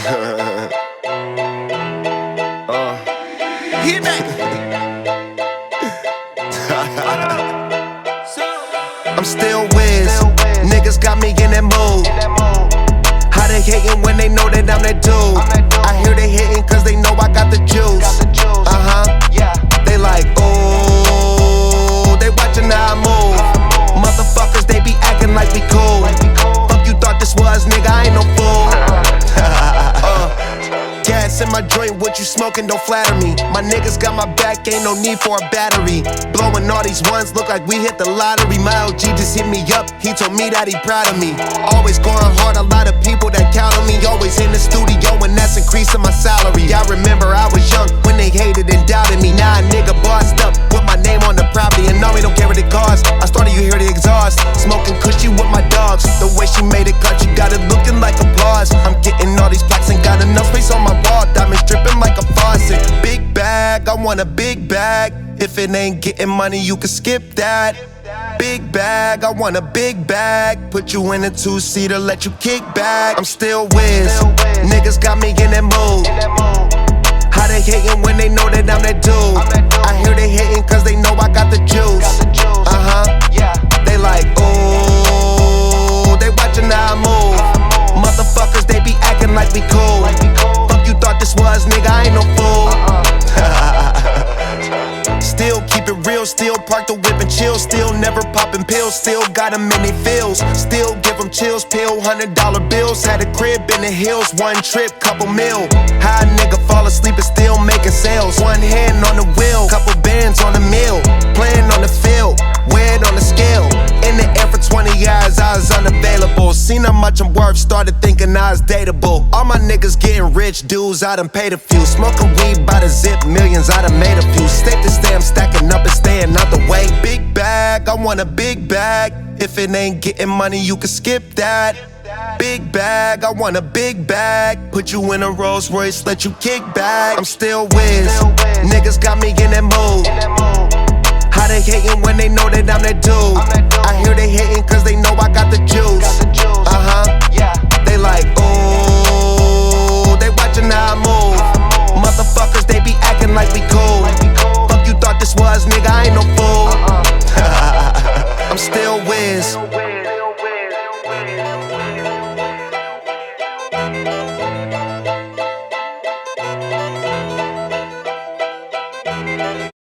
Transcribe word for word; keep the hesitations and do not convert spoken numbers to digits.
uh. Hit that. I'm still whiz. Niggas got me in that mood. How they hatin' when they know that I'm that dude? I hear they hatin' cause they know I got the juice. Uh-huh. They like, ooh. They watchin' how I move. Motherfuckers, they be acting like we cool. Fuck you thought this was, nigga, I ain't no fool. uh, gas in my joint, what you smoking, don't flatter me. My niggas got my back, ain't no need for a battery. Blowing all these ones, look like we hit the lottery. My L G just hit me up, he told me that he proud of me. Always going hard, a lot of people that count on me. Always in the studio, and that's increasing my salary. I remember I was young when they hated and doubted me. Now a nigga bossed up, with my name on the property, and no, we don't care what it costs. I started, you hear the exhaust, smoking cushy with my dogs. The way she made it cut, you got it looking like applause. I'm getting all these plaques, ain't got enough space on my wall. Diamonds dripping like a faucet. Big bag, I want a big bag. If it ain't getting money, you can skip that. Big bag, I want a big bag. Put you in a two-seater, let you kick back. I'm still whiz. Niggas got me in that mood. How they hatin' when they know that I'm that dude? I hear they hatin' cause they know I got the juice. Uh-huh. They like, ooh. They watchin' how I move. Motherfuckers, they be acting like we cool. Fuck you thought this was, nigga, I ain't no fool. Still keep it real, still park the whip and chill. Still never poppin' pills, still got them in they feels. Still give them chills, pill, hundred dollar bills. Had a crib in the hills, one trip, couple mil. How a nigga fall asleep and still making sales. One hand on the wheel, couple bands on the mill. Playing on the field, weighed on the scale. In the air for twenty years, I was unavailable. Seen how much I'm worth, started thinking I was dateable. All my niggas getting rich, dudes, I done paid a few. Smoking weed by the zip, millions, I done made a few. Stay to stay, I'm stacking up and staying out the way. Big bag, I want a big bag. If it ain't getting money, you can skip that. Big bag, I want a big bag. Put you in a Rolls Royce, let you kick back. I'm still whiz. Niggas got me in that mood. How they hatin' when they know that I'm that dude? I